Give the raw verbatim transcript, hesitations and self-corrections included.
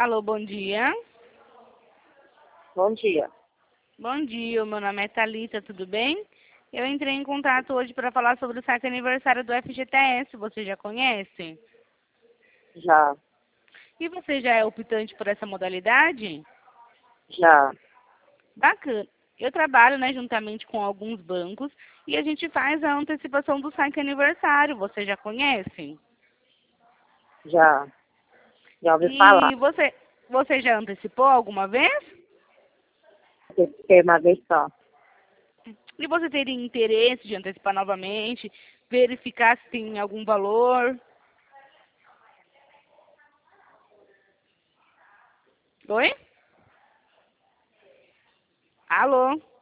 Alô, bom dia. Bom dia. Bom dia, meu nome é Thalita, tudo bem? Eu entrei em contato hoje para falar sobre o saque aniversário do F G T S, você já conhece? Já, E você já é optante por essa modalidade? já. Bacana. Eu trabalho, né, juntamente com alguns bancos e a gente faz a antecipação do saque aniversário, você já conhece? Já. Já ouvi falar. E você, você já antecipou alguma vez? Tem uma vez só. E você teria interesse de antecipar novamente, verificar se tem algum valor? Oi? Alô?